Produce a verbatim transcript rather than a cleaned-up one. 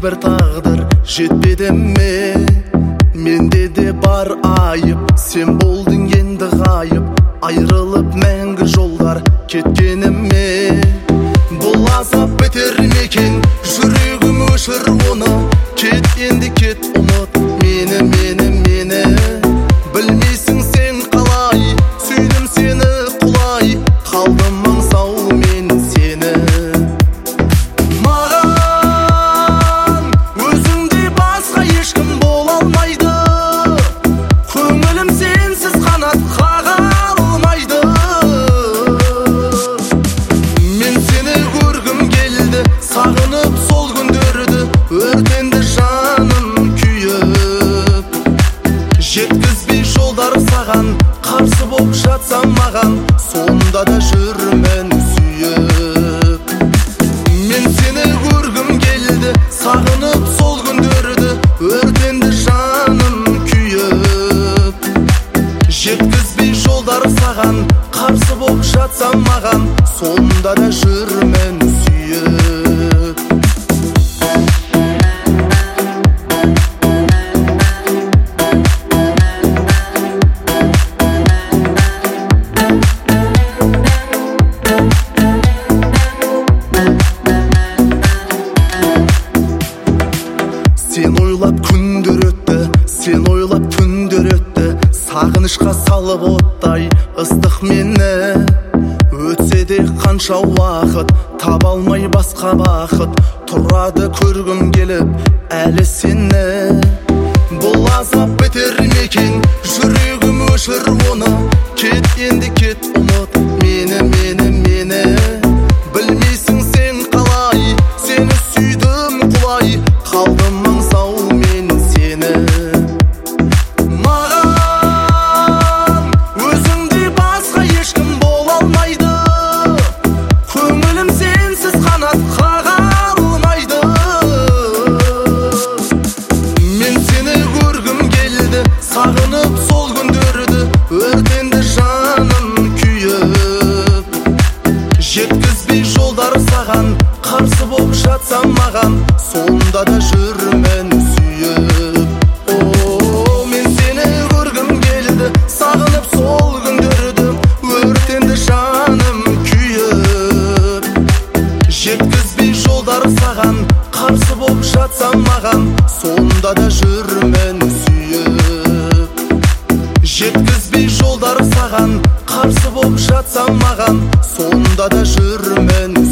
бір тағдыр жетпеді ме? Менде де бар айып, сен болдың енді ғайып. Айрылып мәңгі жолдар кеткеніме. Бұл азап бітер ме екен? Жүрегім өшір оны. Кет енді кет, ұмыт мені, мені, мені. Білмейсің сен қалай, сүйдім сені құлай. Қалдым аңсау мен сені. Маған өзіңдей басқа ешкім бола алмайды. Көңілім сенсіз қанат қаға алмайды. Мен сені көргім келді, сағынып сол күндерді. Өртенді жаным күйіп. Жеткізбей жолдар саған, қарсы боп жатсам маған, сонда да жүрмін сүйіп. Мен сені көргім келді, сағынып сол күндерді. Өртенді жаным күйіп. Жеткізбей жолдар саған, қарсы боп жатсам маған, сонда да жүрмін сүйіп. Сен ойлап күндер өтті, сен ойлап түндер өтті. Сағынышқа салып оттай ыстық мені. Өтсе де қанша уақыт, таба алмай басқа бақыт. Тұрады көргім келіп әлі сені. Бұл азап бітер ме екен? Жүрегім өшір оны. Кет енді кет, ұмыт мені, мені, мені. Білмейсің сен қалай, сені сүйдім құлай. Қалдым аңсау мен сені. Маған өзіңдей басқа ешкім бола алмайды. Көңілім сенсіз қанат қаға алмайды. Мен сені көргім келді, сағынып сол күндерді. Өртенді жаным күйіп. Жеткізбей жолдар саған, қарсы боп жатсам маған, сонда да жүрмін сүйіп. О, мен сені көргім келді, сағынып сол күндерді. Өртенді жаным күйіп. Жеткізбей жолдар саған, қарсы боп жатсам маған, сонда да жүрмін сүйіп. Жеткізбей жолдар саған, қарсы боп жатсам маған, сонда да жүрмін